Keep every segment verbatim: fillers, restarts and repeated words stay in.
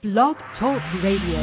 Blog Talk Radio.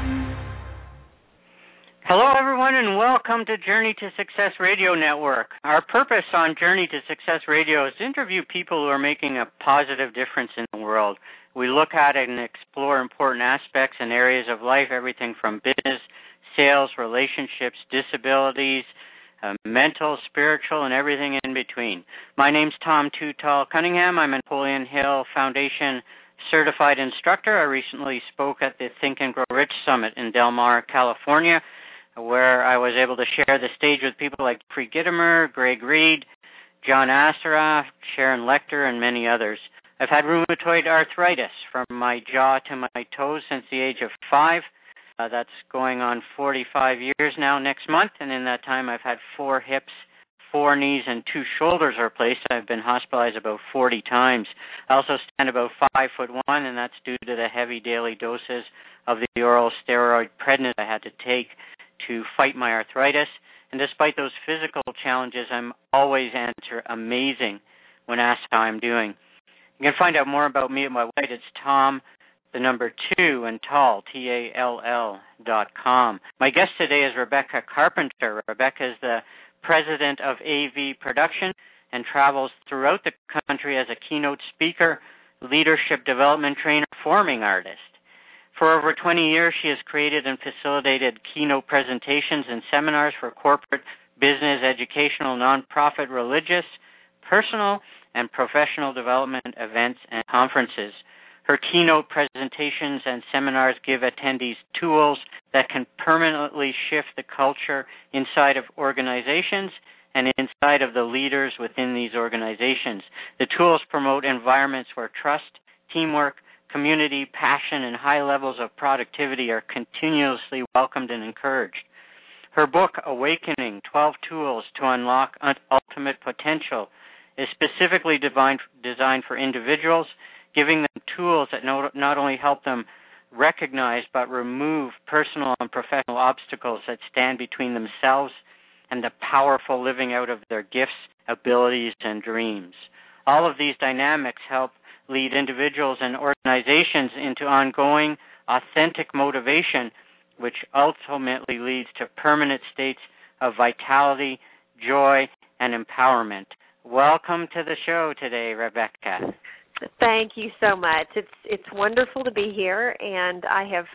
Hello, everyone, and welcome to Journey to Success Radio Network. Our purpose on Journey to Success Radio is to interview people who are making a positive difference in the world. We look at it and explore important aspects and areas of life, everything from business, sales, relationships, disabilities, uh, mental, spiritual, and everything in between. My name's Tom Too Tall Cunningham. I'm a Napoleon Hill Foundation certified instructor. I recently spoke at the Think and Grow Rich Summit in Del Mar, California, where I was able to share the stage with people like Pre Gittimer, Greg Reed, John Assaraf, Sharon Lecter, and many others. I've had rheumatoid arthritis from my jaw to my toes since the age of five. Uh, that's going on forty-five years now next month, and in that time I've had four hips, four knees, and two shoulders replaced. I've been hospitalized about forty times. I also stand about five foot one, and that's due to the heavy daily doses of the oral steroid prednisone I had to take to fight my arthritis. And despite those physical challenges, I'm always answer amazing when asked how I'm doing. You can find out more about me at my website. It's Tom, the number two, and Tall, T A L L dot com. My guest today is Rebecca Carpenter. Rebecca is the president of A V Production and travels throughout the country as a keynote speaker, leadership development trainer, performing artist. For over twenty years, she has created and facilitated keynote presentations and seminars for corporate, business, educational, nonprofit, religious, personal, and professional development events and conferences. Her keynote presentations and seminars give attendees tools that can permanently shift the culture inside of organizations and inside of the leaders within these organizations. The tools promote environments where trust, teamwork, community, passion, and high levels of productivity are continuously welcomed and encouraged. Her book, Awakening, twelve Tools to Unlock Ultimate Potential, is specifically designed, designed for individuals, giving them tools that not, not only help them recognize but remove personal and professional obstacles that stand between themselves and the powerful living out of their gifts, abilities, and dreams. All of these dynamics help lead individuals and organizations into ongoing, authentic motivation, which ultimately leads to permanent states of vitality, joy, and empowerment. Welcome to the show today, Rebecca. Thank you so much. It's it's wonderful to be here, and I have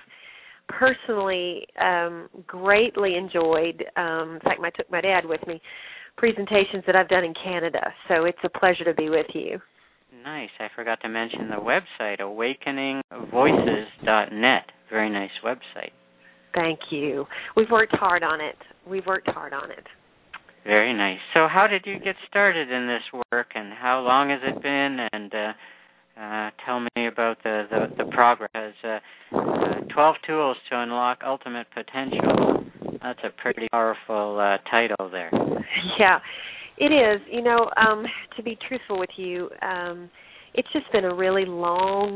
personally um, greatly enjoyed, um, in fact, I took my dad with me, presentations that I've done in Canada, so it's a pleasure to be with you. Nice. I forgot to mention the website, awakening voices dot net. Very nice website. Thank you. We've worked hard on it. We've worked hard on it. Very nice. So how did you get started in this work, and how long has it been? And uh, uh, tell me about the, the, the progress. Uh, uh, twelve Tools to Unlock Ultimate Potential. That's a pretty powerful uh, title there. Yeah, it is. You know, um, to be truthful with you, um, it's just been a really long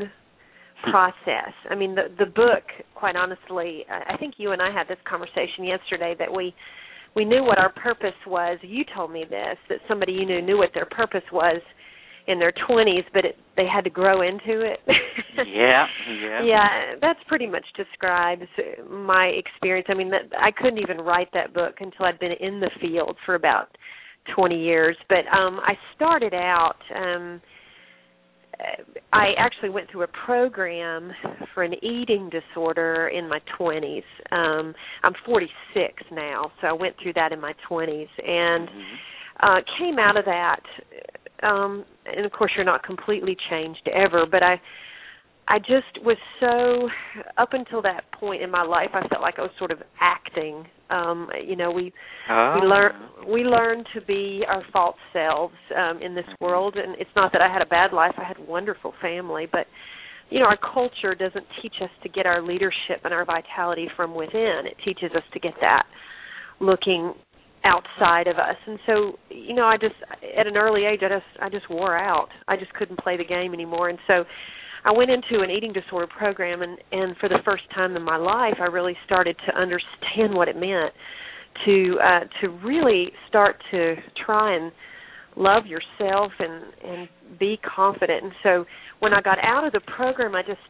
process. I mean, the, the book, quite honestly, I think you and I had this conversation yesterday that we We knew what our purpose was. You told me this, that somebody you knew knew what their purpose was in their twenties, but it, they had to grow into it. yeah, yeah. Yeah, that's pretty much describes my experience. I mean, that, I couldn't even write that book until I'd been in the field for about twenty years. But um, I started out, um, I actually went through a program for an eating disorder in my twenties. Um, I'm forty-six now, so I went through that in my twenties, and uh, came out of that. Um, and of course, you're not completely changed ever, but I, I just was so up until that point in my life, I felt like I was sort of acting. Um, you know, we oh. we learn we learn to be our false selves um, in this world, and it's not that I had a bad life. I had a wonderful family, but you know, our culture doesn't teach us to get our leadership and our vitality from within. It teaches us to get that looking outside of us. And so, you know, I just at an early age, I just I just wore out. I just couldn't play the game anymore, and so I went into an eating disorder program, and, and for the first time in my life, I really started to understand what it meant to uh, to really start to try and love yourself and, and be confident. And so when I got out of the program, I just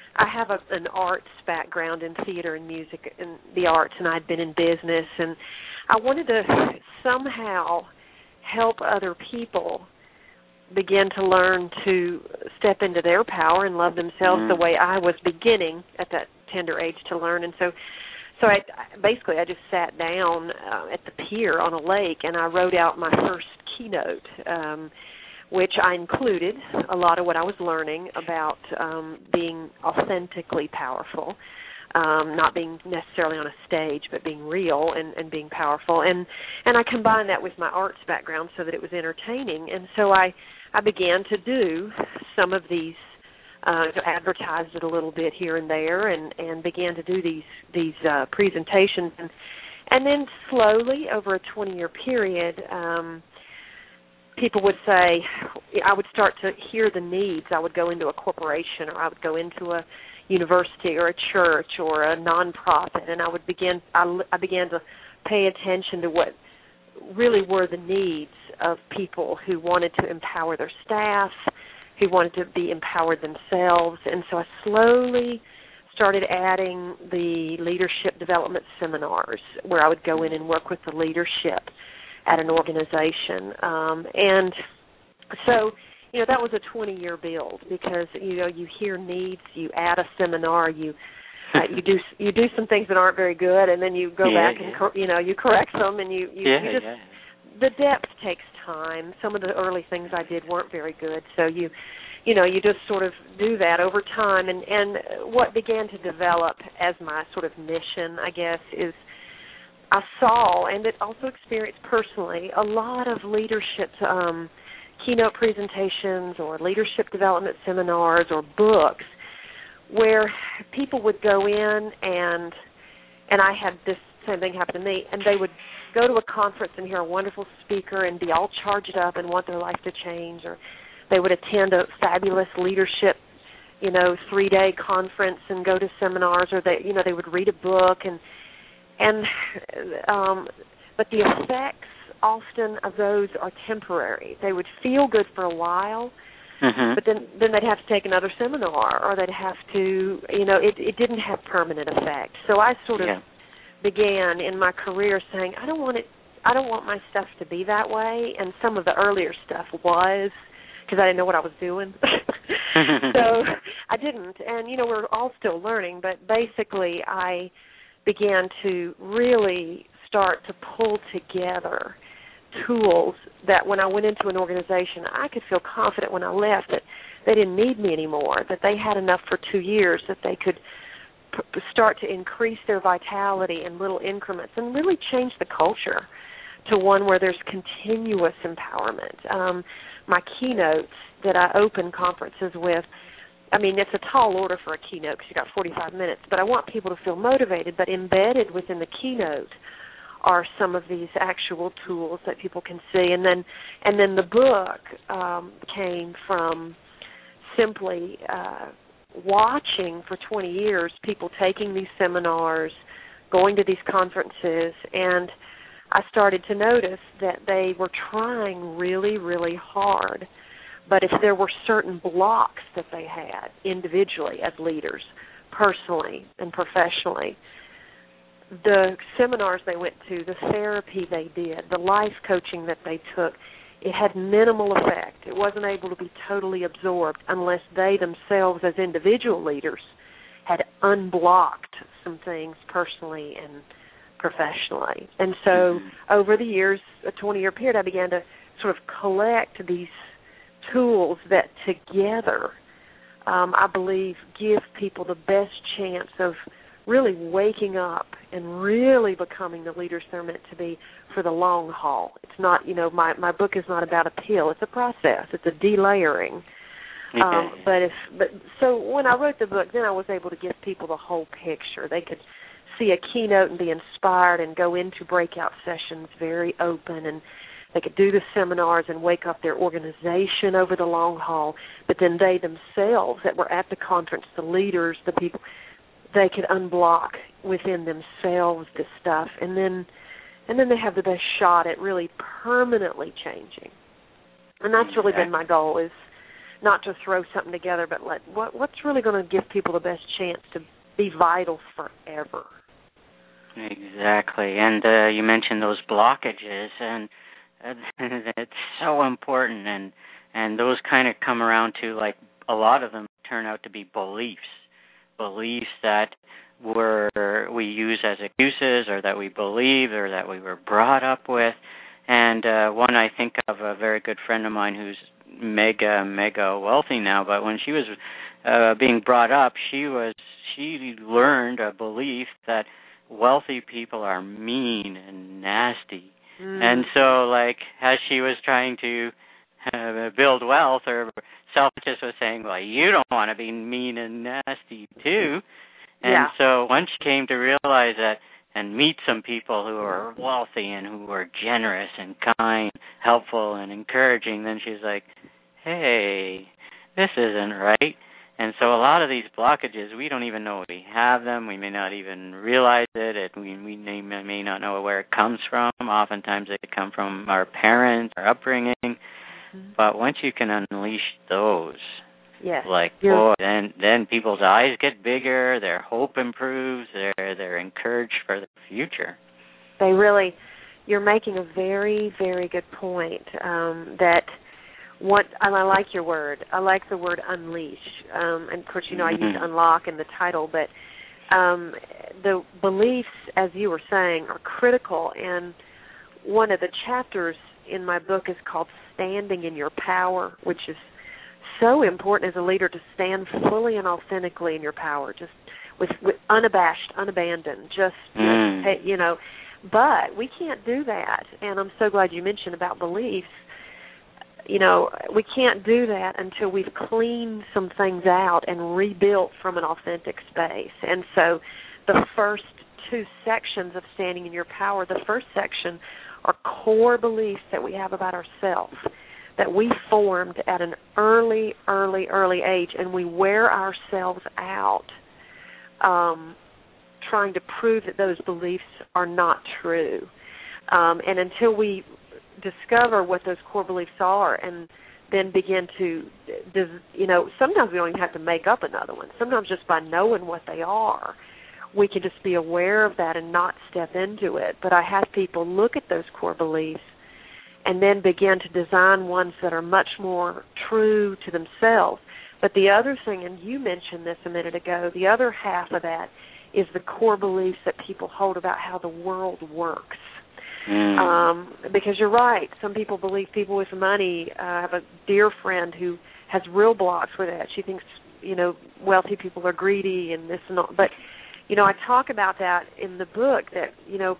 I have a, an arts background in theater and music and the arts, and I'd been in business, and I wanted to somehow help other people begin to learn to step into their power and love themselves mm-hmm. the way I was beginning at that tender age to learn. And so so I basically I just sat down uh, at the pier on a lake, and I wrote out my first keynote, um, which I included a lot of what I was learning about um, being authentically powerful, um, not being necessarily on a stage, but being real and, and being powerful. And, and I combined that with my arts background so that it was entertaining. And so I, I began to do some of these, uh, advertised it a little bit here and there, and, and began to do these these uh, presentations. And, and then slowly, over a twenty-year period, um, people would say, I would start to hear the needs. I would go into a corporation, or I would go into a university or a church or a nonprofit, and I would begin, I, I began to pay attention to what really were the needs of people who wanted to empower their staff, who wanted to be empowered themselves. And so I slowly started adding the leadership development seminars where I would go in and work with the leadership at an organization. Um, and so, you know, that was a twenty-year build because, you know, you hear needs, you add a seminar, you uh, you do you do some things that aren't very good, and then you go yeah, back yeah. and, cor- you know, you correct them, and you, you, yeah, you just, yeah. the depth takes time. Some of the early things I did weren't very good, so you, you know, you just sort of do that over time. And, and what began to develop as my sort of mission, I guess, is I saw, and it also experienced personally, a lot of leadership um, keynote presentations or leadership development seminars or books where people would go in and, and I had this same thing happen to me, and they would go to a conference and hear a wonderful speaker and be all charged up and want their life to change, or they would attend a fabulous leadership, you know, three-day conference and go to seminars, or they, you know, they would read a book and And, um, but the effects often of those are temporary. They would feel good for a while, mm-hmm. but then, then they'd have to take another seminar, or they'd have to, you know, it, it didn't have permanent effect. So I sort of yeah. began in my career saying, I don't want it, I don't want my stuff to be that way. And some of the earlier stuff was, because I didn't know what I was doing. So I didn't. And, you know, we're all still learning, but basically I began to really start to pull together tools that when I went into an organization, I could feel confident when I left that they didn't need me anymore, that they had enough for two years, that they could p- start to increase their vitality in little increments and really change the culture to one where there's continuous empowerment. Um, my keynotes that I open conferences with, I mean, it's a tall order for a keynote because you've got forty-five minutes, but I want people to feel motivated. But embedded within the keynote are some of these actual tools that people can see. And then and then the book um, came from simply uh, watching for twenty years people taking these seminars, going to these conferences, and I started to notice that they were trying really, really hard. But if there were certain blocks that they had individually as leaders, personally and professionally, the seminars they went to, the therapy they did, the life coaching that they took, it had minimal effect. It wasn't able to be totally absorbed unless they themselves as individual leaders had unblocked some things personally and professionally. And so mm-hmm. over the years, a twenty-year period, I began to sort of collect these tools that together, um, I believe, give people the best chance of really waking up and really becoming the leaders they're meant to be for the long haul. It's not, you know, my, my book is not about a pill. It's a process. It's a delayering. Okay. Um, but if, but so when I wrote the book, then I was able to give people the whole picture. They could see a keynote and be inspired and go into breakout sessions very open, and they could do the seminars and wake up their organization over the long haul. But then they themselves that were at the conference, the leaders, the people, they could unblock within themselves this stuff, and then and then they have the best shot at really permanently changing. And that's really been my goal, is not to throw something together, but let what what's really going to give people the best chance to be vital forever. Exactly, and uh, you mentioned those blockages, and uh, it's so important, and and those kind of come around to, like, a lot of them turn out to be beliefs, beliefs that were we use as excuses, or that we believe, or that we were brought up with. And uh, one I think of, a very good friend of mine who's mega, mega wealthy now, but when she was uh, being brought up, she was she learned a belief that wealthy people are mean and nasty. Mm. And so, like, as she was trying to uh, build wealth, her self-conscious was saying, well, you don't want to be mean and nasty, too. And yeah. so once she came to realize that and meet some people who are wealthy and who are generous and kind, helpful and encouraging, then she's like, hey, this isn't right. And so a lot of these blockages, we don't even know we have them. We may not even realize it. it we, we may, may not know where it comes from. Oftentimes they come from our parents, our upbringing. Mm-hmm. But once you can unleash those, yes. like, boy, then then people's eyes get bigger, their hope improves, they're, they're encouraged for the future. They really, you're making a very, very good point, um, that What and I like your word. I like the word unleash. Um, and of course, you know, I mm-hmm. used unlock in the title, but um, the beliefs, as you were saying, are critical. And one of the chapters in my book is called "Standing in Your Power," which is so important as a leader to stand fully and authentically in your power, just with, with unabashed, unabandoned, just mm. just, you know. But we can't do that. And I'm so glad you mentioned about beliefs. You know, we can't do that until we've cleaned some things out and rebuilt from an authentic space. And so the first two sections of Standing in Your Power, the first section are core beliefs that we have about ourselves, that we formed at an early, early, early age, and we wear ourselves out um, trying to prove that those beliefs are not true. Um, and until we discover what those core beliefs are and then begin to, you know, sometimes we don't even have to make up another one. Sometimes just by knowing what they are, we can just be aware of that and not step into it. But I have people look at those core beliefs and then begin to design ones that are much more true to themselves. But the other thing, and you mentioned this a minute ago, the other half of that is the core beliefs that people hold about how the world works. Mm. Um, because you're right. Some people believe people with money. Uh, I have a dear friend who has real blocks with that. She thinks, you know, wealthy people are greedy and this and all. But, you know, I talk about that in the book that, you know,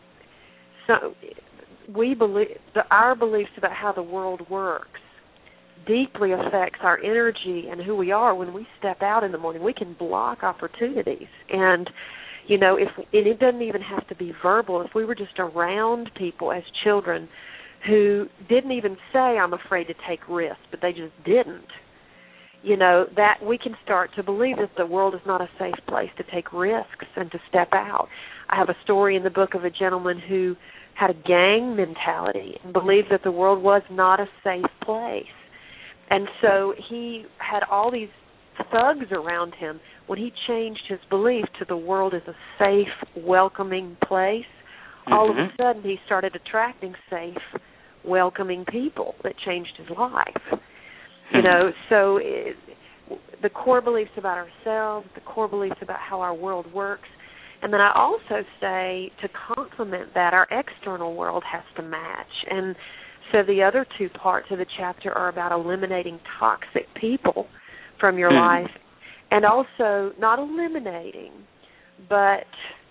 so we believe, the, our beliefs about how the world works deeply affects our energy and who we are. When we step out in the morning, we can block opportunities. And You know, if and it doesn't even have to be verbal. If we were just around people as children who didn't even say, I'm afraid to take risks, but they just didn't, you know, that we can start to believe that the world is not a safe place to take risks and to step out. I have a story in the book of a gentleman who had a gang mentality and believed that the world was not a safe place. And so he had all these thugs around him. When he changed his belief to the world as a safe, welcoming place, mm-hmm. all of a sudden he started attracting safe, welcoming people that changed his life. Mm-hmm. You know, so it, the core beliefs about ourselves, the core beliefs about how our world works, and then I also say to complement that, our external world has to match. And so the other two parts of the chapter are about eliminating toxic people from your mm-hmm. life, and also not eliminating, but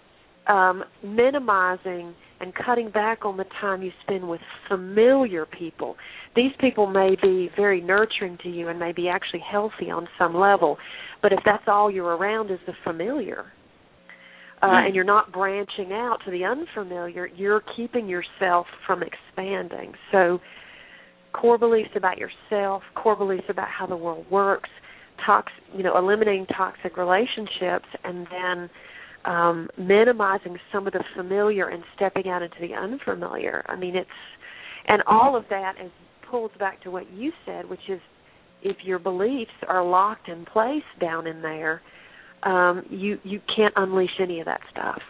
um, minimizing and cutting back on the time you spend with familiar people. These people may be very nurturing to you and may be actually healthy on some level, but if that's all you're around is the familiar, uh, mm-hmm. and you're not branching out to the unfamiliar, you're keeping yourself from expanding. So core beliefs about yourself, core beliefs about how the world works, Tox, you know, eliminating toxic relationships, and then um, minimizing some of the familiar and stepping out into the unfamiliar. I mean, it's, and all of that is pulls back to what you said, which is if your beliefs are locked in place down in there, um, you you can't unleash any of that stuff.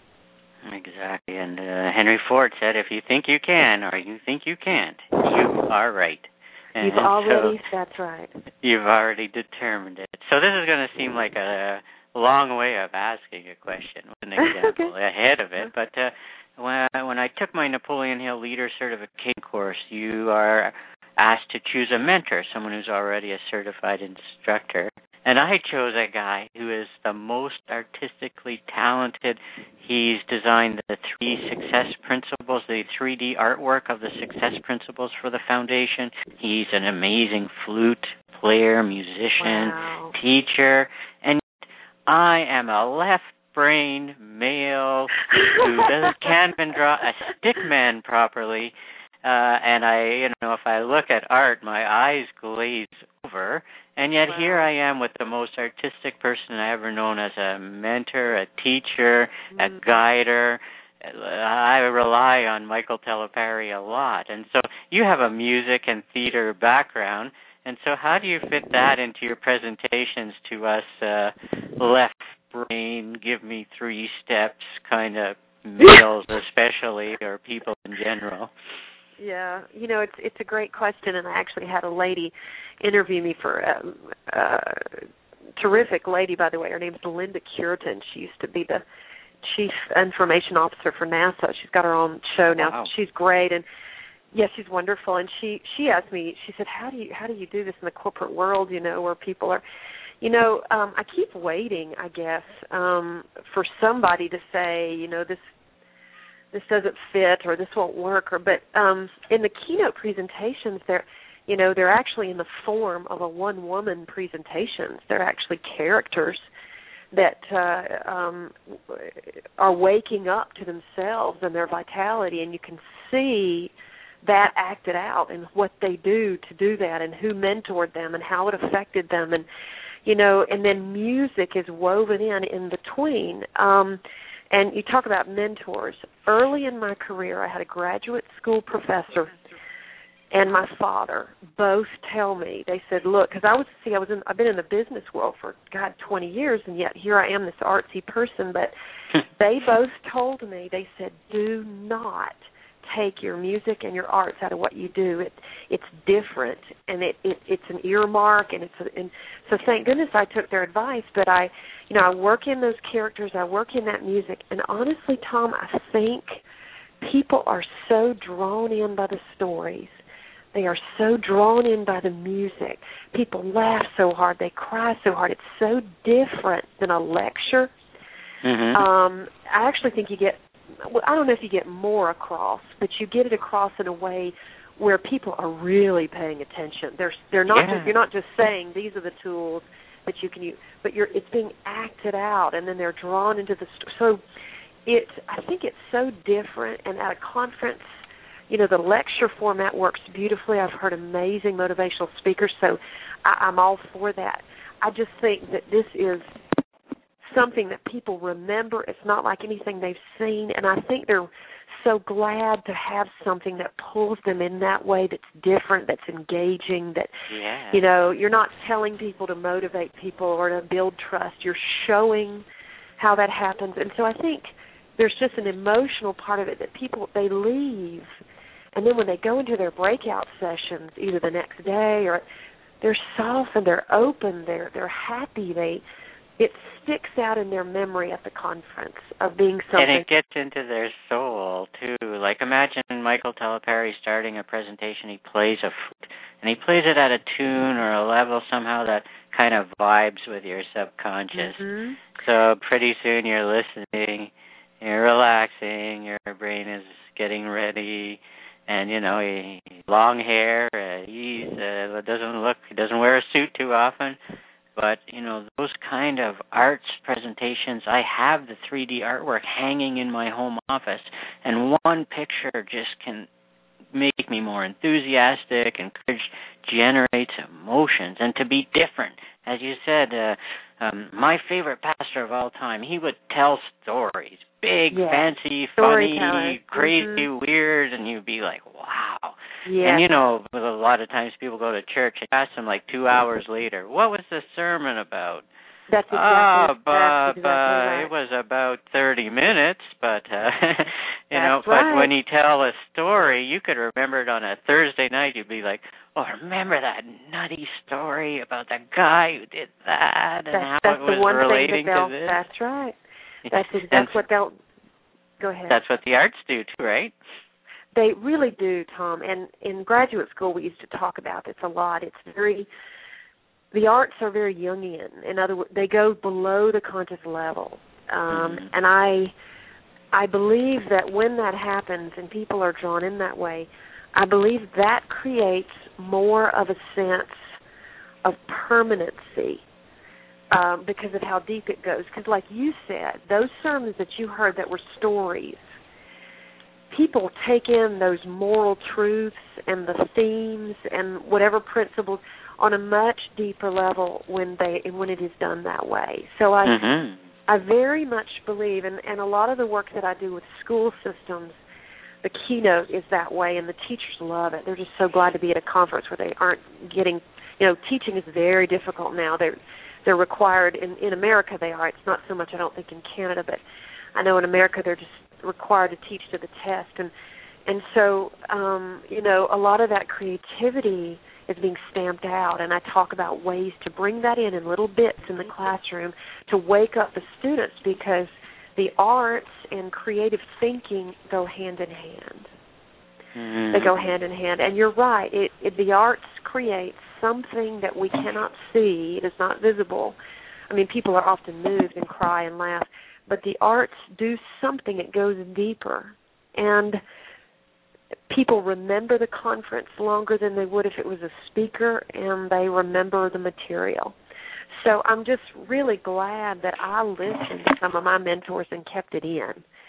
Exactly. And uh, Henry Ford said, if you think you can or you think you can't, you are right. And You've already, so that's right. You've already determined it. So this is going to seem like a long way of asking a question with an example okay. ahead of it. But uh, when, I, when I took my Napoleon Hill Leader Certification course, you are asked to choose a mentor, someone who's already a certified instructor. And I chose a guy who is the most artistically talented. He's designed the three success principles, the three D artwork of the success principles for the foundation. He's an amazing flute player, musician, wow. teacher. And I am a left-brained male who doesn't, can't even draw a stick man properly. Uh, and I, you know, if I look at art, my eyes glaze over. And yet wow. here I am with the most artistic person I ever known as a mentor, a teacher, mm. a guider. I rely on Michael Telopari a lot. And so you have a music and theater background. And so how do you fit that into your presentations to us uh, left brain, give me three steps kind of males especially, or people in general? Yeah, you know, it's it's a great question, and I actually had a lady interview me for a, a terrific lady, by the way. Her name's Linda Curtin. She used to be the chief information officer for NASA. She's got her own show now. Wow. She's great, and yes, she's wonderful. And she she asked me, she said, "How do you how do you do this in the corporate world? You know, where people are." You know, um, I keep waiting, I guess, um, for somebody to say, you know, this. this doesn't fit or this won't work, or but um, in the keynote presentations, they're, you know, they're actually in the form of a one-woman presentations. They're actually characters that uh, um, are waking up to themselves and their vitality, and you can see that acted out and what they do to do that and who mentored them and how it affected them, and, you know, and then music is woven in in between. Um, And you talk about mentors. Early in my career, I had a graduate school professor and my father both tell me. They said, "Look," because I was see, I was in, I've been in the business world for God twenty years, and yet here I am, this artsy person. But they both told me. They said, "Do not take your music and your arts out of what you do. It it's different, and it, it it's an earmark, and it's a, and so thank goodness I took their advice. But I." You know, I work in those characters, I work in that music, and honestly, Tom, I think people are so drawn in by the stories. They are so drawn in by the music. People laugh so hard, they cry so hard. It's so different than a lecture. Mm-hmm. Um, I actually think you get, well, I don't know if you get more across, but you get it across in a way where people are really paying attention. They're they're not yeah. just, you're not just saying these are the tools that you can use, but you're, it's being acted out, and then they're drawn into the st- so it. I think it's so different. And at a conference, you know, the lecture format works beautifully. I've heard amazing motivational speakers, so I, I'm all for that. I just think that this is something that people remember. It's not like anything they've seen, and I think they're so glad to have something that pulls them in that way, that's different, that's engaging, that, yeah. you know, you're not telling people to motivate people or to build trust. You're showing how that happens. And so I think there's just an emotional part of it that people, they leave, and then when they go into their breakout sessions, either the next day or they're softened, they're open, they're they're happy, they it sticks out in their memory at the conference of being something. And it gets into their soul, too. Like, imagine Michael Telopari starting a presentation. He plays a flute, and he plays it at a tune or a level somehow that kind of vibes with your subconscious. Mm-hmm. So pretty soon you're listening, you're relaxing, your brain is getting ready, and, you know, he, long hair, uh, he uh, doesn't look, he doesn't wear a suit too often. But, you know, those kind of arts presentations, I have the three D artwork hanging in my home office, and one picture just can make me more enthusiastic, encourage, generates emotions, and to be different. As you said, uh, um, my favorite pastor of all time, he would tell stories, big, yeah. fancy, funny, crazy, mm-hmm. weird, and you'd be like, wow. Yeah. And, you know, a lot of times people go to church and ask them like two hours later, what was the sermon about? That's exactly, Ah, but, that's exactly but right. it was about thirty minutes, but, uh, you that's know, right. but when you tell a story, you could remember it on a Thursday night. You'd be like, oh, remember that nutty story about the guy who did that and that's, how that's it was the one relating thing that to this? That's right. That's, that's and what they'll, go ahead. That's what the arts do, too, right? They really do, Tom. And in graduate school, we used to talk about this a lot. It's very, the arts are very Jungian. In other words, they go below the conscious level. Um, mm-hmm. And I, I believe that when that happens and people are drawn in that way, I believe that creates more of a sense of permanency um, because of how deep it goes. Because like you said, those sermons that you heard that were stories, people take in those moral truths and the themes and whatever principles on a much deeper level when they when it is done that way. So I mm-hmm. I very much believe, and, and a lot of the work that I do with school systems, the keynote is that way, and the teachers love it. They're just so glad to be at a conference where they aren't getting, you know, teaching is very difficult now. They're they're required in in America. They are. It's not so much, I don't think, in Canada, but I know in America they're just required to teach to the test, and and so um, you know, a lot of that creativity is being stamped out, and I talk about ways to bring that in in little bits in the classroom to wake up the students, because the arts and creative thinking go hand in hand. Mm. They go hand in hand, and you're right. It, it, the arts create something that we cannot see. It is not visible. I mean, people are often moved and cry and laugh, but the arts do something. It goes deeper, and people remember the conference longer than they would if it was a speaker, and they remember the material. So I'm just really glad that I listened to some of my mentors and kept it in,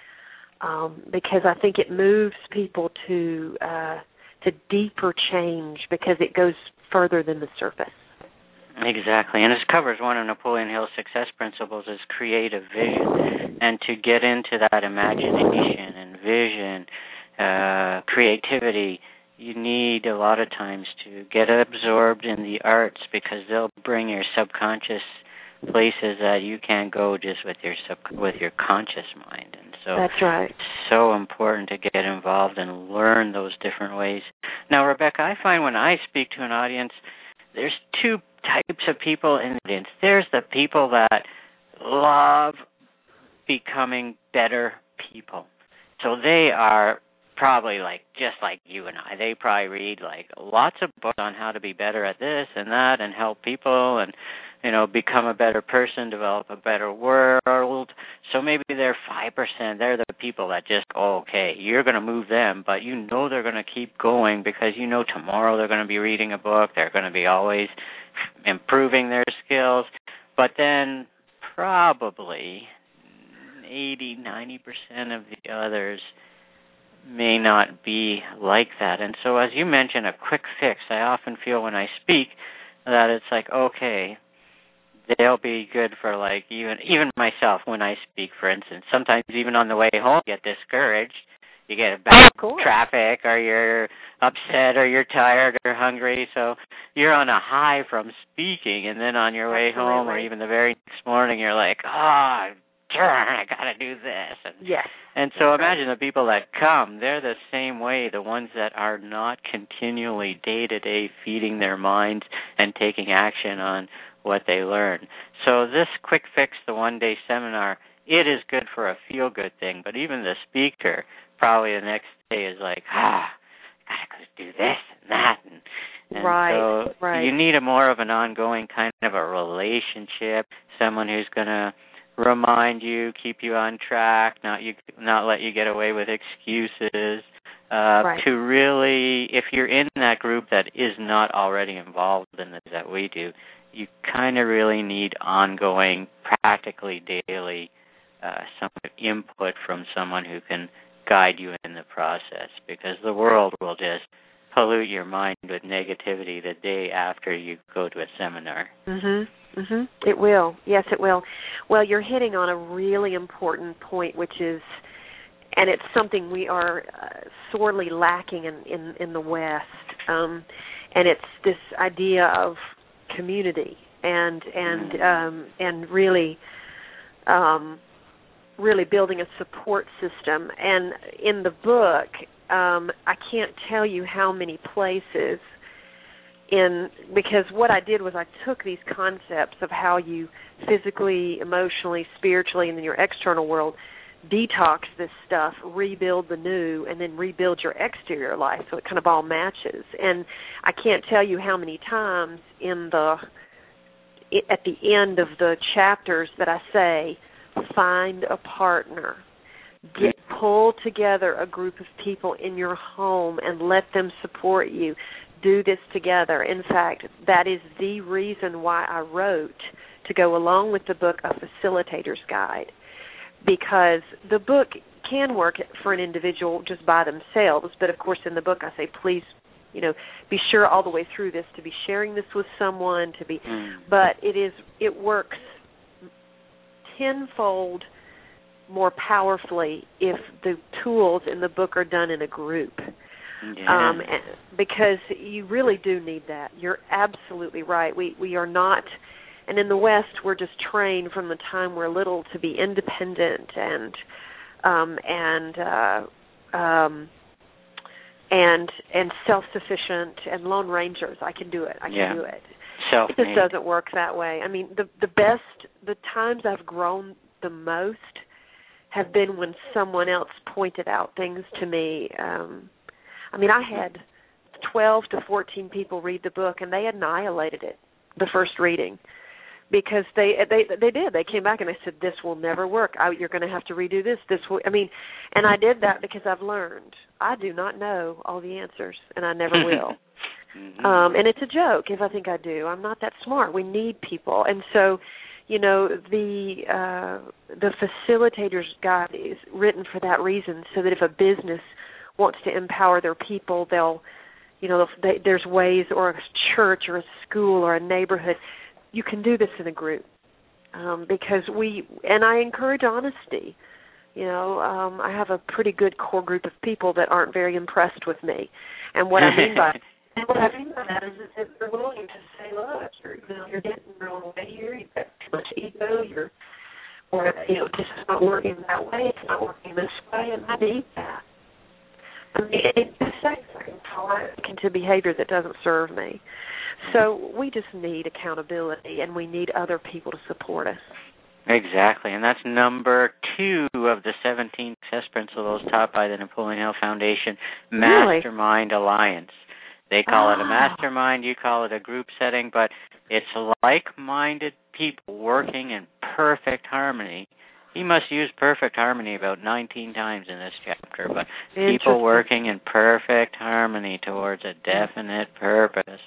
um, because I think it moves people to uh, to deeper change because it goes further than the surface. Exactly, and this covers one of Napoleon Hill's success principles is creative vision, and to get into that imagination and vision, uh, creativity, you need a lot of times to get absorbed in the arts because they'll bring your subconscious places that you can't go just with your sub with your conscious mind. And so that's right. It's so important to get involved and learn those different ways. Now, Rebecca, I find when I speak to an audience, there's two types of people in the audience. There's the people that love becoming better people. So they are probably like just like you and I. They probably read like lots of books on how to be better at this and that and help people and, you know, become a better person, develop a better world. So maybe they're five percent. They're the people that just, oh, okay, you're going to move them, but you know they're going to keep going because you know tomorrow they're going to be reading a book. They're going to be always improving their skills. But then probably eighty, ninety percent of the others may not be like that. And so as you mentioned, a quick fix, I often feel when I speak that it's like, okay, they'll be good for like even even myself when I speak, for instance. Sometimes even on the way home you get discouraged. You get bad traffic or you're upset or you're tired or hungry. So you're on a high from speaking, and then on your way Absolutely. home or even the very next morning you're like, oh, darn, I got to do this. And, yes. And so imagine the people that come, they're the same way, the ones that are not continually day-to-day feeding their minds and taking action on what they learn. So this quick fix, the one-day seminar, it is good for a feel-good thing, but even the speaker probably the next day is like, ah, I got to do this and that. And, and right, so right. you need a more of an ongoing kind of a relationship, someone who's going to remind you, keep you on track, not you, not let you get away with excuses. Uh, right. To really, if you're in that group that is not already involved in this that we do, you kind of really need ongoing, practically daily, uh, some input from someone who can guide you in the process, because the world will just pollute your mind with negativity the day after you go to a seminar. Mhm. Mhm. It will. Yes, it will. Well, you're hitting on a really important point, which is and it's something we are uh, sorely lacking in, in, in the West. Um, and it's this idea of community and and um, and really um, really building a support system. And in the book, um, I can't tell you how many places in because what I did was I took these concepts of how you physically, emotionally, spiritually, and in your external world detox this stuff, rebuild the new, and then rebuild your exterior life, so it kind of all matches. And I can't tell you how many times in the at the end of the chapters that I say, find a partner, get pull together a group of people in your home and let them support you. Do this together. In fact, that is the reason why I wrote, to go along with the book, A Facilitator's Guide. Because the book can work for an individual just by themselves, but of course in the book I say, please, you know, be sure all the way through this to be sharing this with someone, to be, mm. but it is, it works tenfold more powerfully if the tools in the book are done in a group. Yeah. Um, because you really do need that. You're absolutely right. We we are not. And in the West, we're just trained from the time we're little to be independent and um, and uh, um, and and self-sufficient and lone rangers. I can do it. I can yeah. do it. Self-made. It just doesn't work that way. I mean, the the best, the times I've grown the most have been when someone else pointed out things to me. Um, I mean, I had twelve to fourteen people read the book, and they annihilated it the first reading. Because they they they did. They came back and they said, this will never work. I, you're going to have to redo this. This will, I mean, and I did that because I've learned. I do not know all the answers, and I never will. mm-hmm. um, and it's a joke if I think I do. I'm not that smart. We need people. And so, you know, the uh, the facilitator's guide is written for that reason, so that if a business wants to empower their people, they'll, you know, they, there's ways, or a church or a school or a neighborhood, you can do this in a group, um, because we, and I encourage honesty. You know, um, I have a pretty good core group of people that aren't very impressed with me, and what I mean by and what I mean by that is that they're willing to say, look, you're, you know, you're getting your own way here. You've got too much ego. You're, or you know, this is not working that way. It's not working this way, and I need that. I mean, it just says I can tolerate into behavior that doesn't serve me. So we just need accountability, and we need other people to support us. Exactly, and that's number two of the seventeen success principles taught by the Napoleon Hill Foundation, Mastermind really? Alliance. They call oh. it a mastermind, you call it a group setting, but it's like-minded people working in perfect harmony. He must use perfect harmony about nineteen times in this chapter, but people working in perfect harmony towards a definite purpose.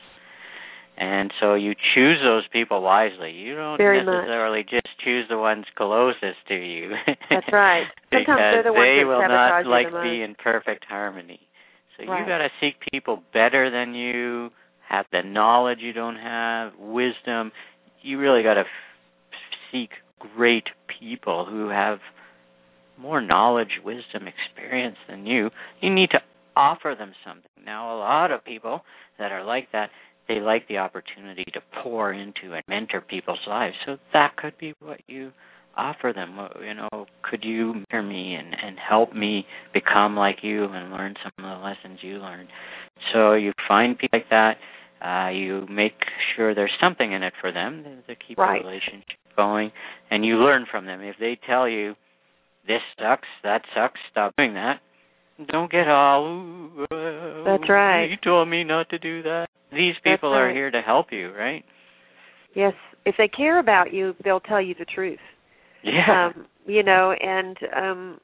And so you choose those people wisely. You don't Very necessarily much. just choose the ones closest to you. That's right. Sometimes they're the ones they that will sabotage not like you the most. be in perfect harmony. So right. you got to seek people better than you, have the knowledge you don't have, wisdom. You really got to f- seek great people who have more knowledge, wisdom, experience than you. You need to offer them something. Now, a lot of people that are like that, they like the opportunity to pour into and mentor people's lives. So that could be what you offer them. You know, could you mentor me and, and help me become like you and learn some of the lessons you learned? So you find people like that. Uh, you make sure there's something in it for them to, to keep right. the relationship going, and you learn from them. If they tell you, this sucks, that sucks, stop doing that, don't get all, uh, that's right. You told me not to do that. These people right. are here to help you, right? Yes. If they care about you, they'll tell you the truth. Yeah. Um, you know, and um,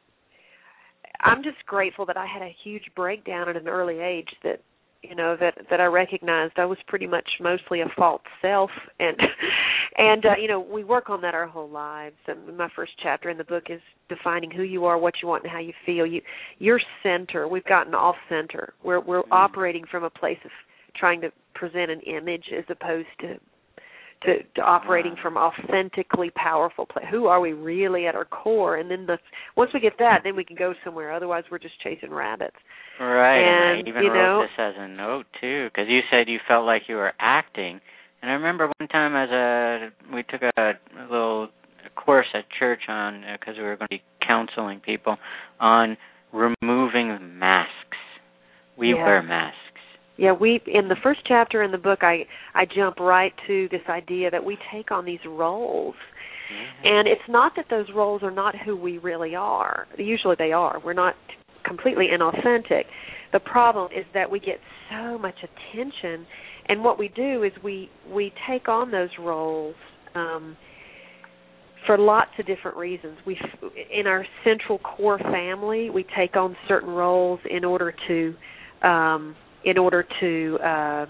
I'm just grateful that I had a huge breakdown at an early age that, you know, that, that I recognized I was pretty much mostly a false self. And, and uh, you know, we work on that our whole lives. And my first chapter in the book is defining who you are, what you want, and how you feel. You, your center, we've gotten off center. We're, we're mm. operating from a place of trying to present an image as opposed to to, to operating wow. from authentically powerful play. Who are we really at our core? And then the once we get that, then we can go somewhere. Otherwise, we're just chasing rabbits. Right, and, and I even you wrote know, this as a note, too, because you said you felt like you were acting. And I remember one time as a, we took a, a little course at church on, because uh, we were going to be counseling people, on removing masks. We yeah. wear masks. Yeah, we in the first chapter in the book, I, I jump right to this idea that we take on these roles. Yeah. And it's not that those roles are not who we really are. Usually they are. We're not completely inauthentic. The problem is that we get so much attention, and what we do is we, we take on those roles um, for lots of different reasons. We, in our central core family, we take on certain roles in order to um, in order to uh,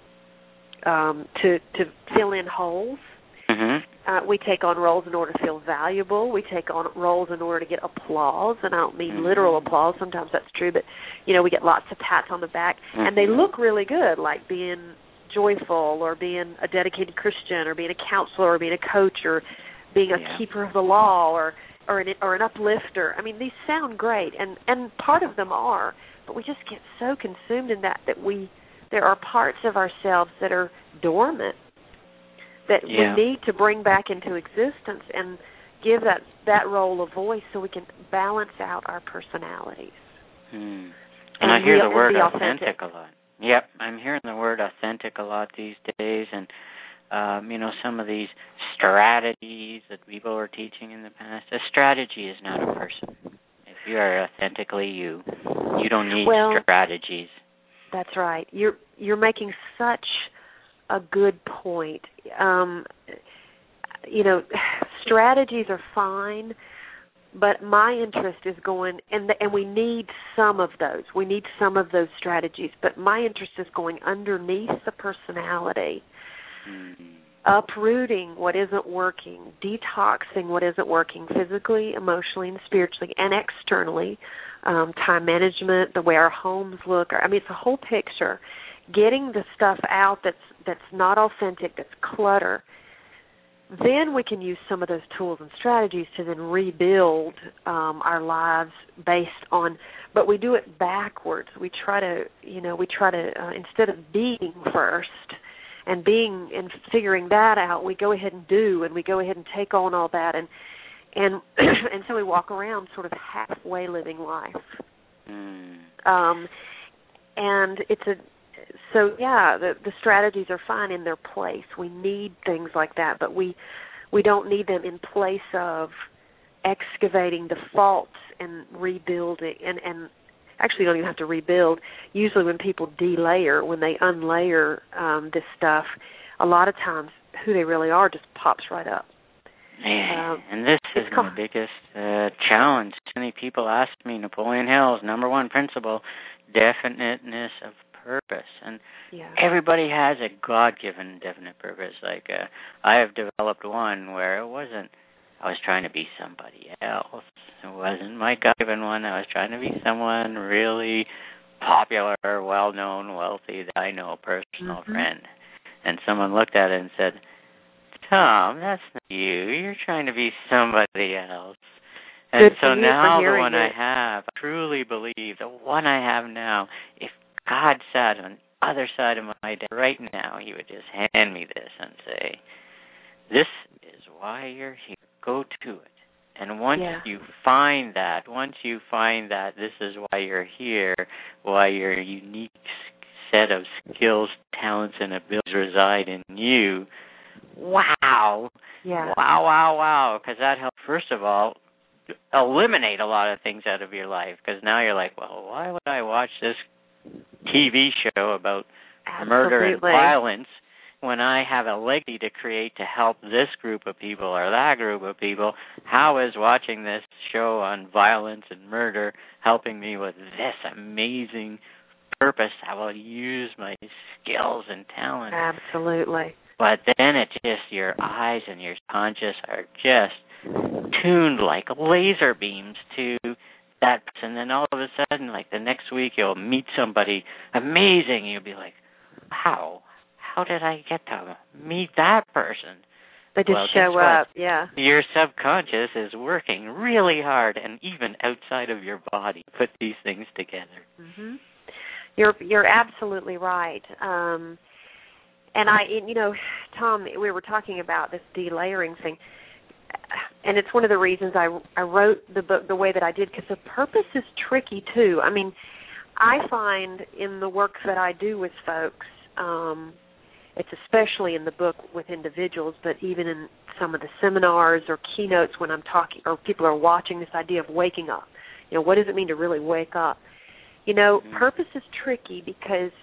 um, to to fill in holes. Mm-hmm. Uh, we take on roles in order to feel valuable. We take on roles in order to get applause, and I don't mean mm-hmm. literal applause. Sometimes that's true, but you know, we get lots of pats on the back, mm-hmm. and they look really good, like being joyful, or being a dedicated Christian, or being a counselor, or being a coach, or being a yeah. keeper of the law, or or an or an uplifter. I mean, these sound great, and and part of them are, but we just get so consumed in that that we there are parts of ourselves that are dormant, that yeah. we need to bring back into existence and give that, that role a voice so we can balance out our personalities. Hmm. And, and I hear we, the word authentic. authentic a lot. Yep, I'm hearing the word authentic a lot these days, and um, you know, some of these strategies that people were teaching in the past. A strategy is not a person. If you are authentically you, you don't need well, strategies. That's right. You're you're making such a good point. Um, you know, strategies are fine, but my interest is going, and the, and we need some of those. We need some of those strategies, but my interest is going underneath the personality, mm-hmm. uprooting what isn't working, detoxing what isn't working physically, emotionally, and spiritually, and externally, um, time management, the way our homes look. I mean, it's a whole picture. Getting the stuff out that's that's not authentic, that's clutter. Then we can use some of those tools and strategies to then rebuild um, our lives based on, but we do it backwards. We try to, you know, we try to, uh, instead of being first and being and figuring that out, we go ahead and do, and we go ahead and take on all that, and and and so we walk around sort of halfway living life. Mm. Um, and it's a, So, yeah, the, the strategies are fine in their place. We need things like that, but we we don't need them in place of excavating the faults and rebuilding. And, and actually, you don't even have to rebuild. Usually when people delayer, when they unlayer um, this stuff, a lot of times who they really are just pops right up. Yeah, um, and this is my called, biggest uh, challenge. Many people ask me, Napoleon Hill's number one principle, definiteness of purpose, and yeah. everybody has a God-given definite purpose. Like uh, I have developed one where it wasn't I was trying to be somebody else. It wasn't my God-given one. I was trying to be someone really popular, well-known, wealthy that I know, a personal mm-hmm. friend. And someone looked at it and said, Tom, that's not you. You're trying to be somebody else. And Good so now the one it. I have, I truly believe the one I have now, if God sat on the other side of my desk right now, he would just hand me this and say, this is why you're here. Go to it. And once yeah. you find that, once you find that this is why you're here, why your unique set of skills, talents, and abilities reside in you, wow. Yeah. Wow, wow, wow. Because that helps, first of all, eliminate a lot of things out of your life. Because now you're like, well, why would I watch this T V show about Absolutely. murder and violence when I have a legacy to create to help this group of people or that group of people? How is watching this show on violence and murder helping me with this amazing purpose? I will use my skills and talents. Absolutely. But then it just, your eyes and your conscious are just tuned like laser beams to that person. And then all of a sudden, like the next week, you'll meet somebody amazing. You'll be like, wow, how did I get to meet that person? They just well, show up, yeah. Your subconscious is working really hard, and even outside of your body, put these things together. Mm-hmm. You're you're absolutely right. Um, and I, you know, Tom, we were talking about this delayering thing, and it's one of the reasons I I wrote the book the way that I did, because the purpose is tricky too. I mean, I find in the work that I do with folks. Um, It's especially in the book with individuals, but even in some of the seminars or keynotes when I'm talking, or people are watching, this idea of waking up. You know, what does it mean to really wake up? You know, mm-hmm. purpose is tricky because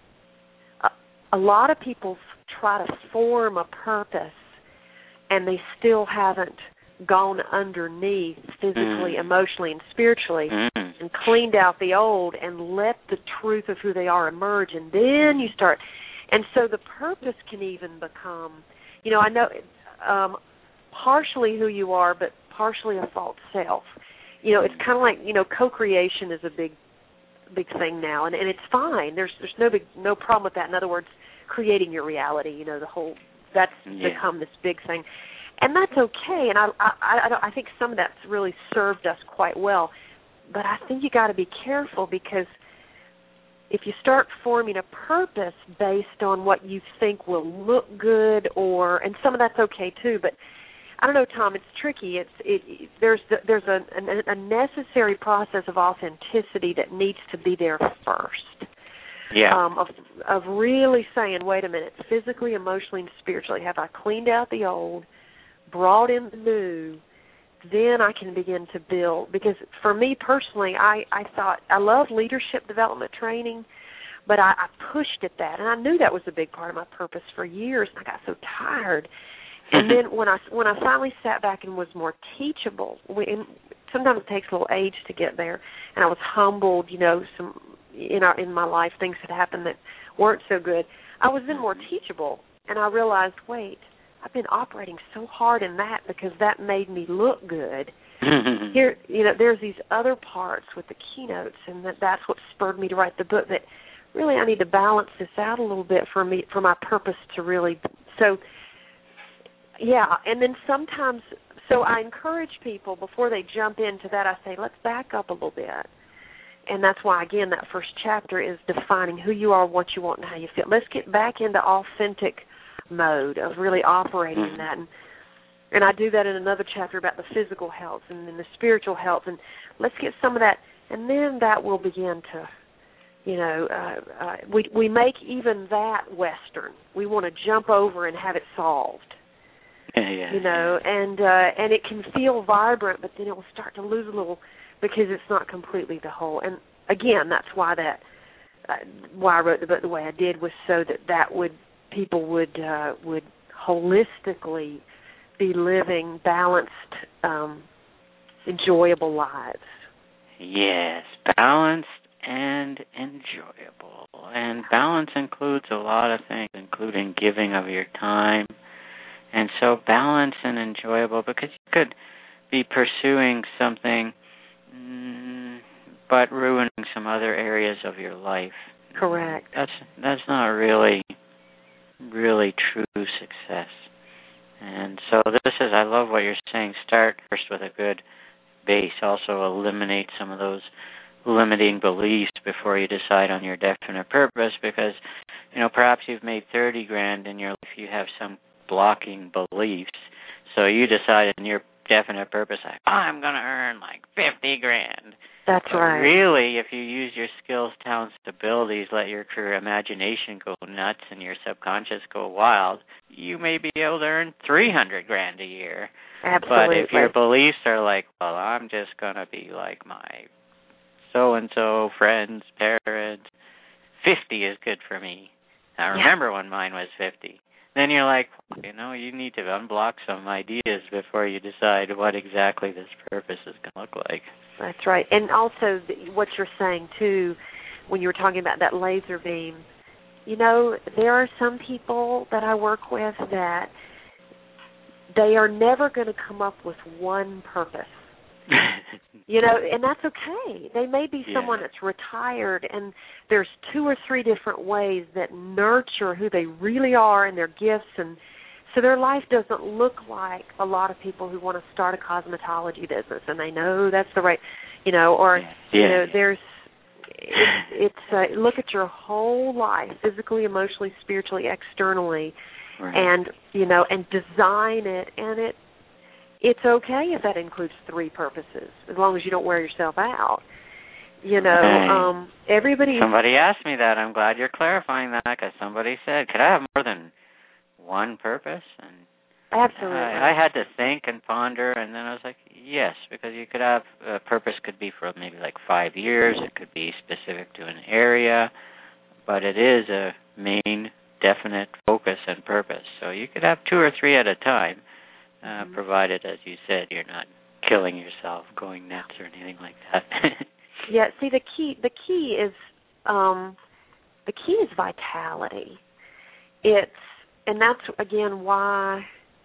a, a lot of people try to form a purpose and they still haven't gone underneath physically, mm-hmm. emotionally, and spiritually mm-hmm. and cleaned out the old and let the truth of who they are emerge, and then you start... And so the purpose can even become, you know, I know um, partially who you are, but partially a false self. You know, it's kind of like, you know, co-creation is a big, big thing now, and, and it's fine. There's there's no big no problem with that. In other words, creating your reality. You know, the whole that's yeah. become this big thing, and that's okay. And I I I, I think some of that's really served us quite well. But I think you got to be careful, because if you start forming a purpose based on what you think will look good, or and some of that's okay too, but I don't know, Tom, it's tricky. It's it, it there's there's a, a, a necessary process of authenticity that needs to be there first. Yeah. Um, of of really saying, wait a minute, physically, emotionally, and spiritually, have I cleaned out the old, brought in the new? Then I can begin to build. Because for me personally, I, I thought, I love leadership development training, but I, I pushed at that, and I knew that was a big part of my purpose for years, and I got so tired. And then when I, when I finally sat back and was more teachable, we, and sometimes it takes a little age to get there, and I was humbled, you know, some in, our, in my life, things had happened that weren't so good. I was then more teachable, and I realized, wait, I've been operating so hard in that because that made me look good. Here, you know, there's these other parts with the keynotes, and that that's what spurred me to write the book. That really I need to balance this out a little bit for me, for my purpose to really. So, yeah, and then sometimes, so I encourage people before they jump into that. I say, let's back up a little bit, and that's why again that first chapter is defining who you are, what you want, and how you feel. Let's get back into authentic mode of really operating mm-hmm. in that, and and I do that in another chapter about the physical health and then the spiritual health, and let's get some of that, and then that will begin to, you know, uh, uh, we we make even that Western. We want to jump over and have it solved, yeah, yeah, you know, and uh, and it can feel vibrant, but then it will start to lose a little because it's not completely the whole. And again, that's why that uh, why I wrote the book the way I did, was so that that would people would uh, would holistically be living balanced, um, enjoyable lives. Yes, balanced and enjoyable. And balance includes a lot of things, including giving of your time. And so balanced and enjoyable, because you could be pursuing something mm, but ruining some other areas of your life. Correct. That's that's not really really true success. And so this is, I love what you're saying, start first with a good base. Also eliminate some of those limiting beliefs before you decide on your definite purpose, because, you know, perhaps you've made thirty grand in your life, you have some blocking beliefs. So you decide in your definite purpose, like, oh, I'm going to earn like fifty grand. That's but right. Really, if you use your skills, talents, abilities, let your career imagination go nuts and your subconscious go wild, you may be able to earn three hundred grand a year. Absolutely. But if your beliefs are like, well, I'm just going to be like my so-and-so friends, parents, fifty is good for me. I remember yeah. when mine was fifty. Then you're like, you know, you need to unblock some ideas before you decide what exactly this purpose is going to look like. That's right. And also what you're saying, too, when you were talking about that laser beam, you know, there are some people that I work with that they are never going to come up with one purpose. You know, and that's okay. They may be yeah. someone that's retired, and there's two or three different ways that nurture who they really are and their gifts, and so their life doesn't look like a lot of people who want to start a cosmetology business, and they know that's the right, you know, or, yeah. you Yeah. know, there's, it's, it's uh, look at your whole life, physically, emotionally, spiritually, externally, right. and, you know, and design it, and it, it's okay if that includes three purposes, as long as you don't wear yourself out. You know, right. um, everybody... Somebody asked me that. I'm glad you're clarifying that, because somebody said, could I have more than one purpose? And Absolutely. I, I had to think and ponder, and then I was like, yes, because you could have, a purpose could be for maybe like five years. It could be specific to an area, but it is a main, definite focus and purpose. So you could have two or three at a time. Uh, mm-hmm. Provided, as you said, you're not killing yourself, going nuts, or anything like that. Yeah. See, the key, the key is, um, the key is vitality. It's, and that's again why,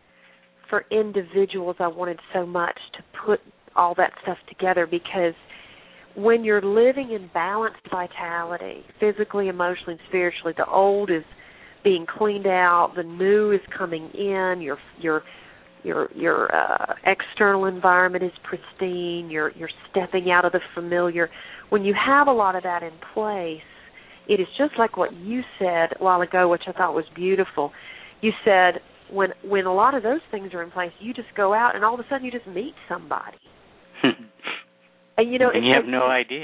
for individuals, I wanted so much to put all that stuff together, because when you're living in balanced vitality, physically, emotionally, and spiritually, the old is being cleaned out, the new is coming in, your your Your your uh, external environment is pristine. You're you're stepping out of the familiar. When you have a lot of that in place, it is just like what you said a while ago, which I thought was beautiful. You said when when a lot of those things are in place, you just go out and all of a sudden you just meet somebody. And you know, and you have no idea.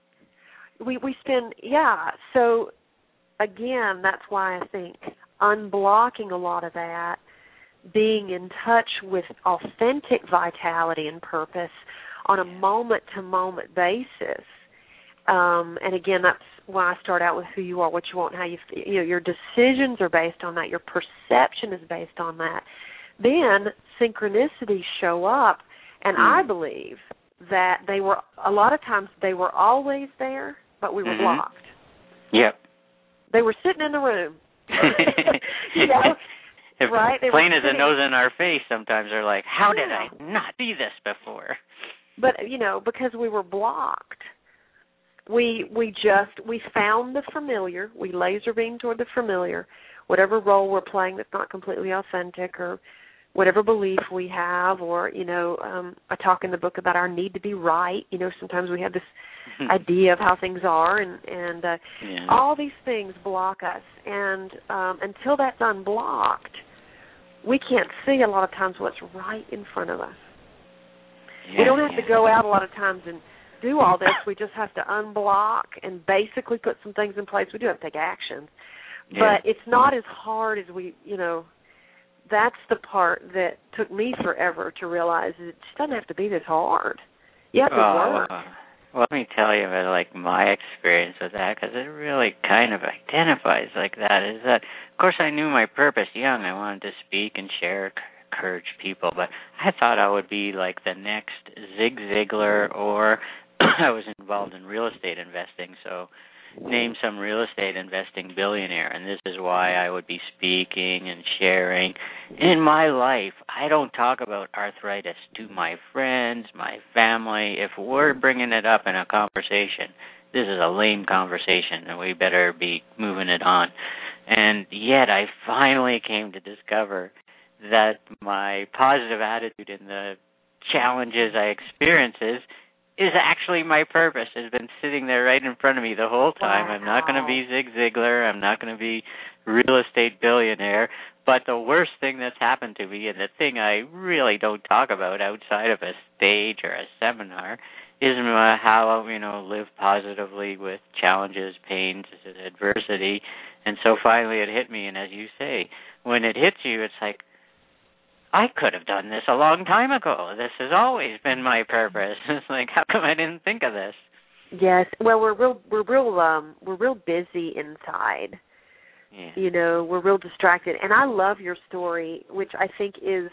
We we spend yeah. So again, that's why I think unblocking a lot of that, being in touch with authentic vitality and purpose on a moment-to-moment basis. Um, and again, that's why I start out with who you are, what you want, and how you feel. You know, your decisions are based on that. Your perception is based on that. Then synchronicities show up, and mm. I believe that they were, a lot of times they were always there, but we were mm-hmm. blocked. Yep. They were sitting in the room. You know? If right? They plain as a nose in our face, sometimes they're like, how did yeah. I not see this before? But, you know, because we were blocked. We we just, we found the familiar. We laser beamed toward the familiar. Whatever role we're playing that's not completely authentic, or whatever belief we have, or, you know, um, I talk in the book about our need to be right. You know, sometimes we have this idea of how things are, and, and uh, yeah. all these things block us. And um, until that's unblocked, we can't see a lot of times what's right in front of us. Yeah, we don't have yeah. to go out a lot of times and do all this. We just have to unblock and basically put some things in place. We do have to take action. Yeah. But it's not as hard as we, you know, that's the part that took me forever to realize. It just doesn't have to be this hard. You have to oh, work. Well, let me tell you about, like, my experience with that, because it really kind of identifies like that, is that, of course, I knew my purpose young. I wanted to speak and share, encourage people, but I thought I would be like the next Zig Ziglar, or I was involved in real estate investing, so name some real estate investing billionaire, and this is why I would be speaking and sharing. In my life, I don't talk about arthritis to my friends, my family. If we're bringing it up in a conversation, this is a lame conversation, and we better be moving it on. And yet I finally came to discover that my positive attitude and the challenges I experience is is actually my purpose. Has been sitting there right in front of me the whole time. Wow. I'm not going to be Zig Ziglar. I'm not going to be real estate billionaire. But the worst thing that's happened to me, and the thing I really don't talk about outside of a stage or a seminar, is uh, how I, you know, live positively with challenges, pains, adversity. And so finally it hit me, and as you say, when it hits you, it's like, I could have done this a long time ago. This has always been my purpose. It's like, how come I didn't think of this? Yes. Well, we're real. We're real. Um, we're real busy inside. Yeah. You know, we're real distracted. And I love your story, which I think is.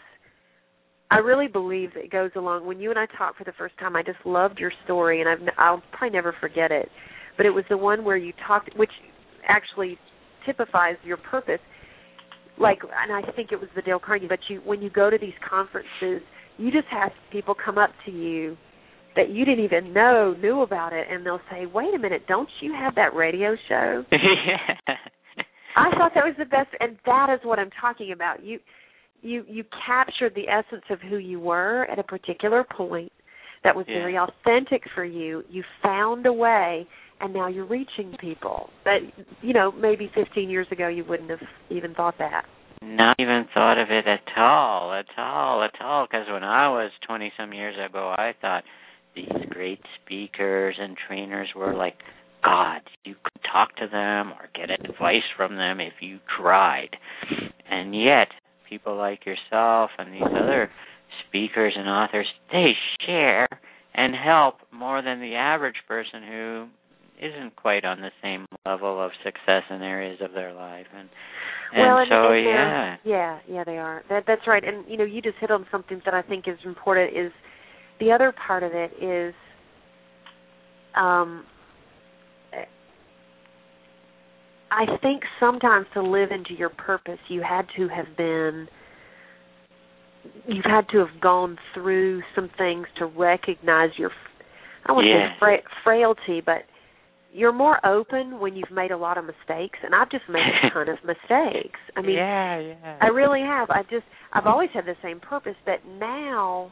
I really believe that it goes along. When you and I talked for the first time, I just loved your story, and I've, I'll probably never forget it. But it was the one where you talked, which actually typifies your purpose. Like, and I think it was the Dale Carnegie, but you, when you go to these conferences, you just have people come up to you that you didn't even know knew about it, and they'll say, wait a minute, don't you have that radio show? Yeah. I thought that was the best, and that is what I'm talking about. You you you captured the essence of who you were at a particular point that was yeah. very authentic for you. You found a way, and now you're reaching people that, you know, maybe fifteen years ago you wouldn't have even thought that. Not even thought of it at all, at all, at all, because when I was twenty-some years ago, I thought these great speakers and trainers were like gods. You could talk to them or get advice from them if you tried. And yet, people like yourself and these other speakers and authors, they share and help more than the average person who isn't quite on the same level of success in areas of their life. And, and well, and, so, and yeah. Yeah, yeah, they are. That, that's right. And, you know, you just hit on something that I think is important is the other part of it is um, I think sometimes to live into your purpose, you had to have been, you've had to have gone through some things to recognize your, I don't want to yeah. say fra- frailty, but you're more open when you've made a lot of mistakes, and I've just made a ton of mistakes. I mean, yeah, yeah. I really have. I just, I've always had the same purpose, but now,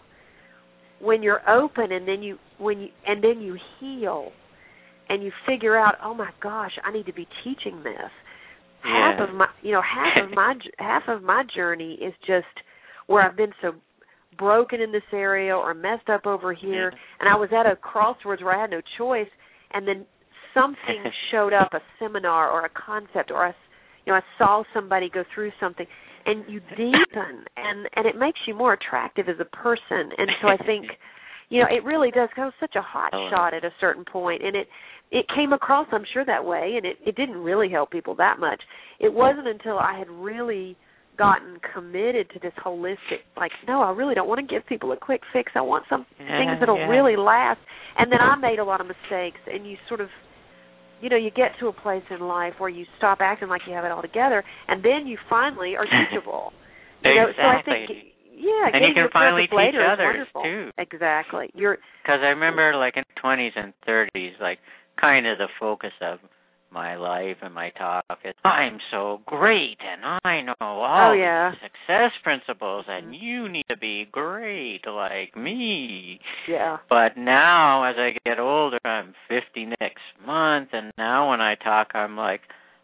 when you're open and then you, when you, and then you heal, and you figure out, oh my gosh, I need to be teaching this. Yeah. Half of my, you know, half of my, half of my journey is just where I've been so broken in this area or messed up over here, and I was at a crossroads where I had no choice, and then something showed up, a seminar or a concept, or I, you know, I saw somebody go through something, and you deepen, and, and it makes you more attractive as a person. And so I think, you know, it really does go such a hot oh. shot at a certain point, and it it came across, I'm sure, that way, and it, it didn't really help people that much. It wasn't until I had really gotten committed to this holistic, like, no, I really don't want to give people a quick fix. I want some yeah, things that'll yeah. really last. And then I made a lot of mistakes, and you sort of, you know, you get to a place in life where you stop acting like you have it all together, and then you finally are teachable. You know, exactly. so I think, yeah, and you can finally teach later others, too. too. Exactly. You're Because I remember, like, in the twenties and thirties, like, kind of the focus of my life and my talk is, I'm so great, and I know all oh, yeah. the success principles, and you need to be great like me. Yeah. But now, as I get older, I'm fifty next month, and now when I talk, I'm like,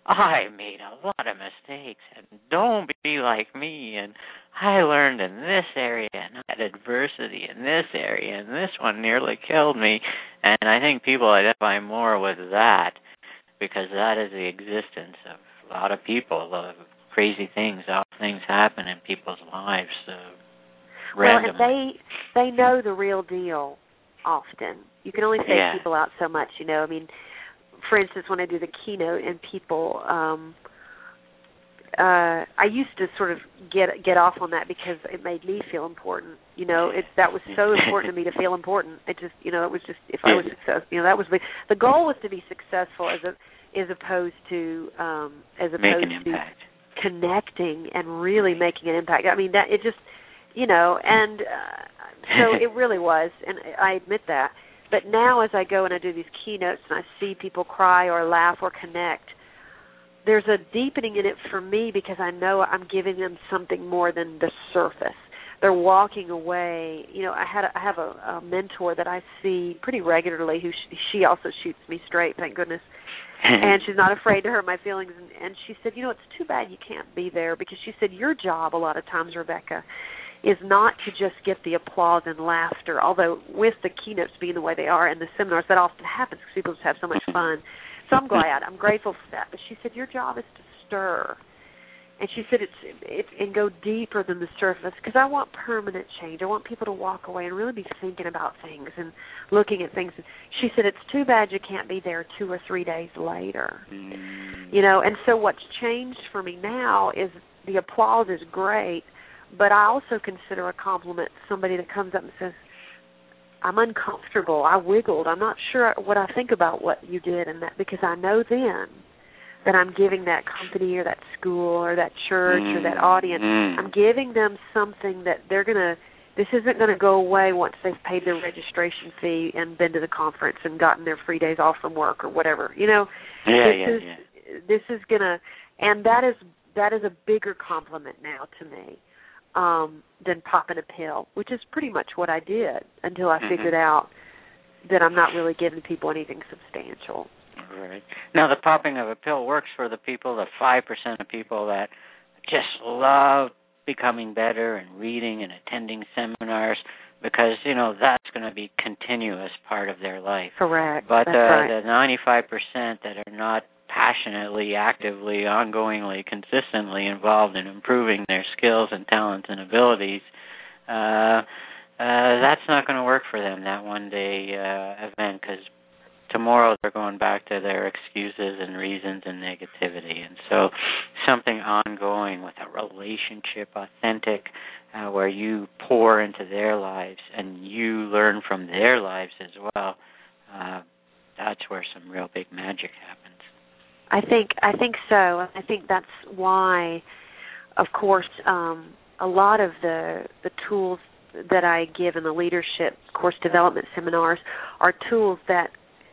I made a lot of mistakes, and don't be like me, and I learned in this area, and I had adversity in this area, and this one nearly killed me. And I think people identify more with that, because that is the existence of a lot of people. A lot of crazy things, all things happen in people's lives. So randomly. Well, and they they know the real deal often. You can only fake yeah. people out so much, you know. I mean, for instance, when I do the keynote and people, um, uh, I used to sort of get get off on that because it made me feel important. You know, it that was so important to me to feel important. It just, you know, it was just if I was successful, you know, that was the the goal was to be successful as a as opposed to um, as opposed Make an to impact. connecting and really making an impact. I mean, that it just, you know, and uh, so it really was, and I admit that. But now as I go and I do these keynotes and I see people cry or laugh or connect, there's a deepening in it for me because I know I'm giving them something more than the surface. They're walking away. You know, I had a, I have a, a mentor that I see pretty regularly who sh- she also shoots me straight, thank goodness. And she's not afraid to hurt my feelings. And, and she said, you know, it's too bad you can't be there because she said your job a lot of times, Rebecca, is not to just get the applause and laughter, although with the keynotes being the way they are and the seminars, that often happens because people just have so much fun. So I'm glad. I'm grateful for that. But she said your job is to stir. And she said it's it, and go deeper than the surface because I want permanent change. I want people to walk away and really be thinking about things and looking at things. She said it's too bad you can't be there two or three days later. Mm. You know, and so what's changed for me now is the applause is great, but I also consider a compliment somebody that comes up and says, I'm uncomfortable, I wiggled, I'm not sure what I think about what you did, and that because I know then that I'm giving that company or that school or that church mm, or that audience, mm. I'm giving them something that they're going to this isn't going to go away once they've paid their registration fee and been to the conference and gotten their free days off from work or whatever. You know, yeah, this yeah, is yeah. this is going to, and that is that is a bigger compliment now to me um, than popping a pill, which is pretty much what I did until I mm-hmm. figured out that I'm not really giving people anything substantial. Right. Now, the popping of a pill works for the people, the five percent of people that just love becoming better and reading and attending seminars, because, you know, that's going to be continuous part of their life. Correct. But that's the, right. the ninety-five percent that are not passionately, actively, ongoingly, consistently involved in improving their skills and talents and abilities, uh, uh, that's not going to work for them, that one-day uh, event, because tomorrow they're going back to their excuses and reasons and negativity. And so something ongoing with a relationship, authentic, uh, where you pour into their lives and you learn from their lives as well, uh, that's where some real big magic happens. I think I think so. I think that's why, of course, um, a lot of the the tools that I give in the leadership course development seminars are tools that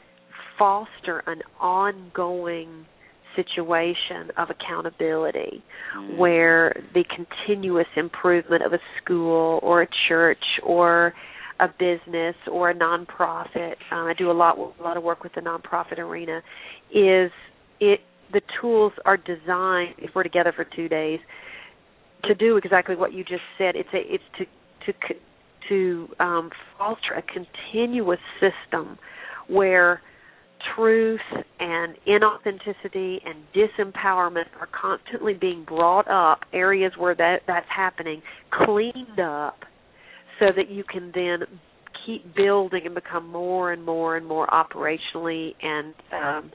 foster an ongoing situation of accountability, mm. where the continuous improvement of a school or a church or a business or a nonprofit, um, I do a lot a lot of work with the nonprofit arena, is it the tools are designed, if we're together for two days, to do exactly what you just said. It's a it's to to to um, foster a continuous system where truth and inauthenticity and disempowerment are constantly being brought up, areas where that, that's happening, cleaned up, so that you can then keep building and become more and more and more operationally and um,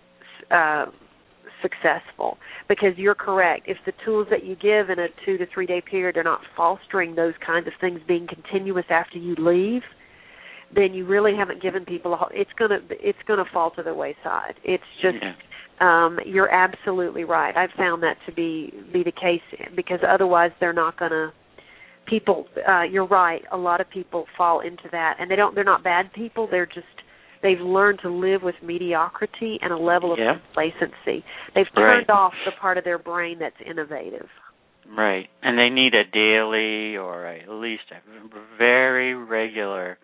uh, successful. Because you're correct, if the tools that you give in a two to three day period are not fostering those kinds of things being continuous after you leave, then you really haven't given people a whole, it's gonna it's gonna fall to the wayside. It's just yeah. um, you're absolutely right. I've found that to be be the case, because otherwise they're not gonna people. Uh, you're right. A lot of people fall into that, and they don't. They're not bad people. They're just they've learned to live with mediocrity and a level of yeah. complacency. They've turned right. off the part of their brain that's innovative. Right, and they need a daily or at least a very regular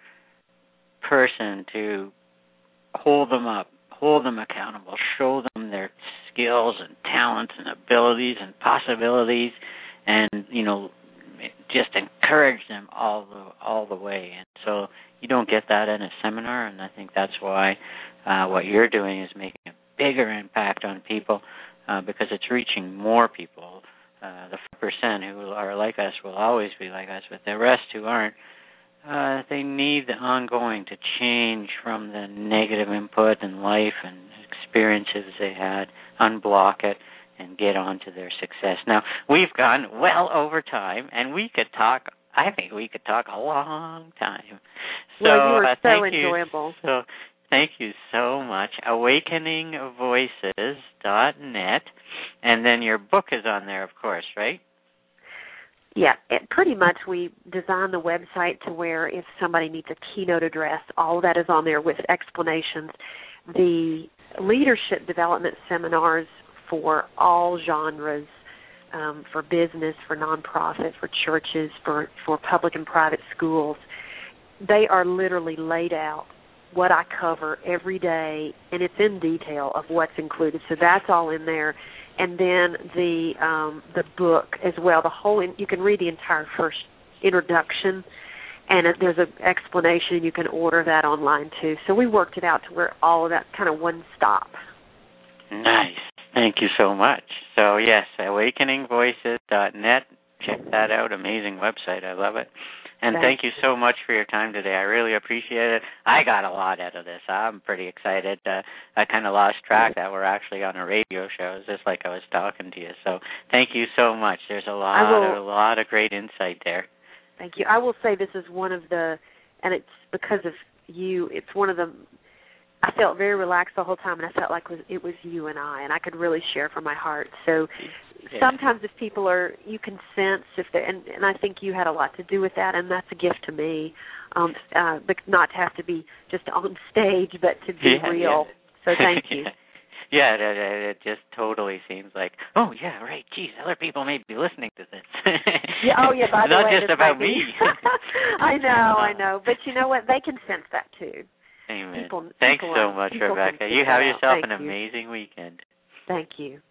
person to hold them up, hold them accountable, show them their skills and talents and abilities and possibilities, and, you know, just encourage them all the all the way. And so you don't get that in a seminar, and I think that's why uh, what you're doing is making a bigger impact on people, uh, because it's reaching more people. Uh, the five percent who are like us will always be like us, but the rest who aren't, Uh, they need the ongoing to change from the negative input in life and experiences they had, unblock it, and get on to their success. Now, we've gone well over time, and we could talk, I think we could talk a long time. So, well, you were uh, so thank enjoyable. You, so, thank you so much. awakening voices dot net, and then your book is on there, of course, right? Yeah, it, pretty much we designed the website to where if somebody needs a keynote address, all of that is on there with explanations. The leadership development seminars for all genres, um, for business, for nonprofit, for churches, for, for public and private schools, they are literally laid out, what I cover every day, and it's in detail of what's included. So that's all in there. And then the um, the book as well. The whole in, you can read the entire first introduction, and it, there's an explanation, and you can order that online too. So we worked it out to where all of that kind of one stop. Nice. Thank you so much. So yes, awakening voices dot net. Check that out. Amazing website. I love it. And thank you so much for your time today. I really appreciate it. I got a lot out of this. I'm pretty excited. Uh, I kind of lost track that we're actually on a radio show. It's just like I was talking to you. So thank you so much. There's a lot, will, of, a lot of great insight there. Thank you. I will say this is one of the, and it's because of you, it's one of the, I felt very relaxed the whole time, and I felt like it was, it was you and I, and I could really share from my heart. So Yeah. Sometimes if people are, you can sense if they're, and, and I think you had a lot to do with that, and that's a gift to me, um, uh, but not to have to be just on stage, but to be yeah, real. Yeah. So thank you. Yeah, it, it, it just totally seems like, oh, yeah, right, geez, other people may be listening to this. Yeah, oh, yeah, by the Not way, just about me. I know, I know. But you know what? They can sense that, too. Amen. People, Thanks people so are, much, people Rebecca. You have yourself an you. amazing weekend. Thank you.